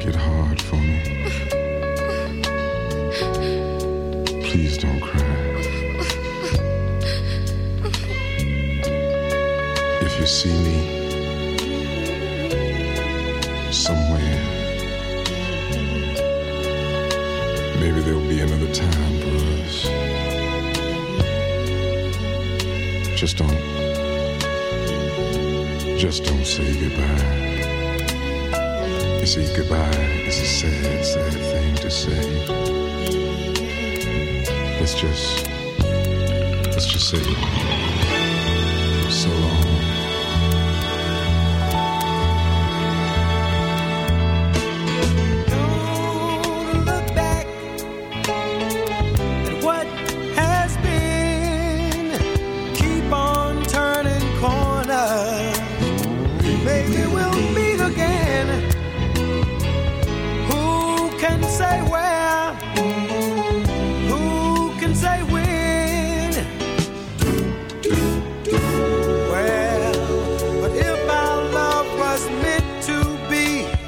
make it hard for me. Please don't cry. If you see me somewhere, maybe there'll be another time for us. Just don't say goodbye. You see, goodbye is a sad, sad thing to say. Let's just say so long. Don't look back at what has been. Keep on turning corners. Maybe we'll meet again. Who can say where? Who can say when? Well, but if our love was meant to be,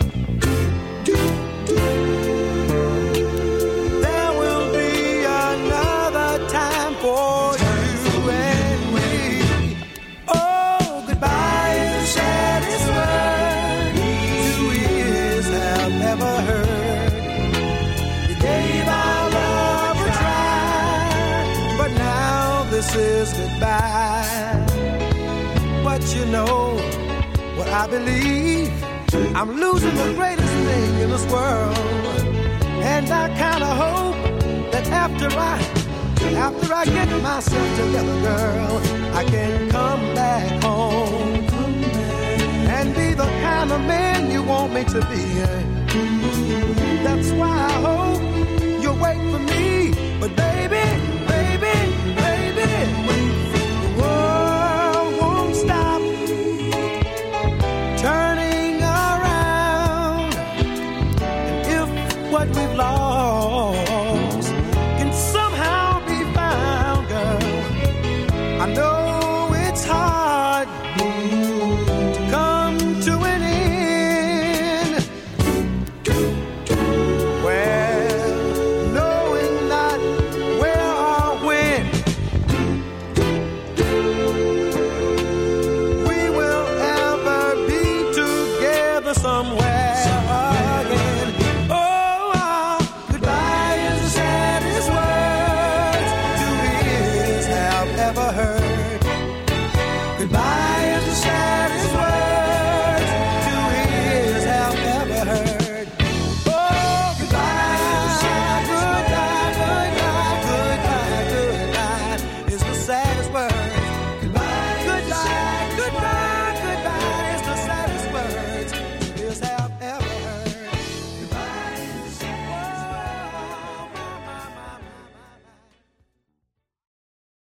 there will be another time for you and me. Oh, goodbye is the saddest word 2 ears have ever heard. We gave our love a try, but now this is goodbye. But you know what I believe, I'm losing the greatest thing in this world. And I kinda hope that after I get myself together, girl, I can come back home and be the kind of man you want me to be.